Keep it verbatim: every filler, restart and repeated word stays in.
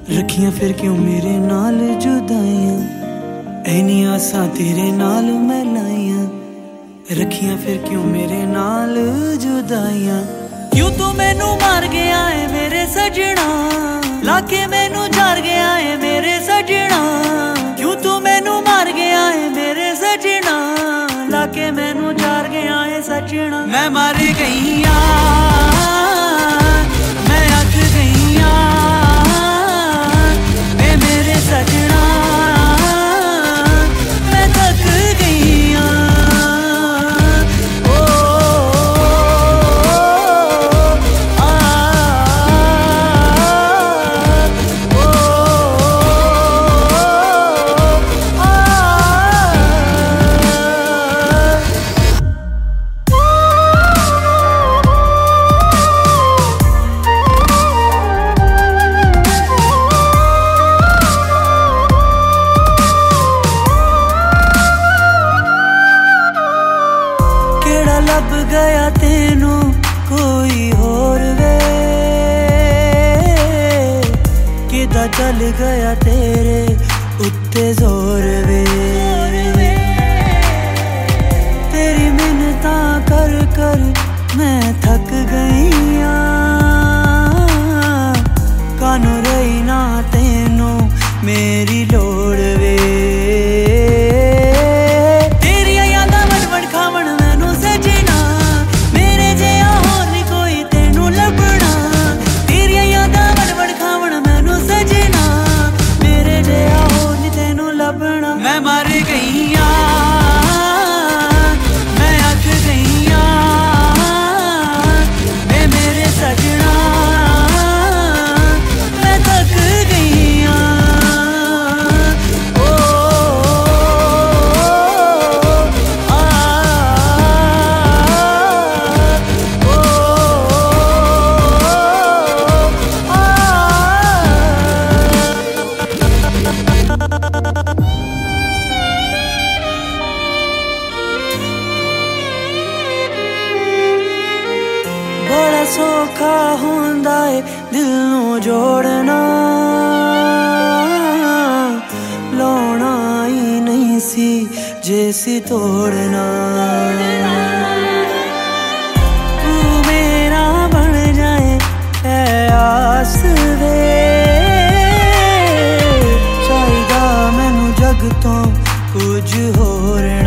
रखियां फिर क्यों मेरे नाल जुदाइयां, ऐनी आसां तेरे नाल मैं लाइयां। रखियां फिर क्यों मेरे नाल जुदाइयां, क्यों तू मैनू मार गया है मेरे सजना, लाके मैनू जार गया है मेरे सजना। क्यों तू मैनू मार गया है मेरे सजना, लाके मैनू जार गया है सजना। मैं मर गई मैं अक गई मेरे सजना, मैं थक गई ओ, आ, ओ, लब गया तेनू कोई होर वे, किदा चल गया तेरे उत्ते जोर वे। तेरी मिन्नतां कर कर मैं थक गई कानू रही ना तेनू मेरी लोड़ वे। मैं मर गई मैं अक गई मेरे सजना, मैं थक गई ओ, आ, ओ, आ। बड़ा सौखा होंदा है दिल नू जोड़ना, लाउणा ही नहीं सी जे सी तोड़ना। तू मेरा बन जाए ऐ आस वे, चाहिदा मैनू जग तो कुछ होर।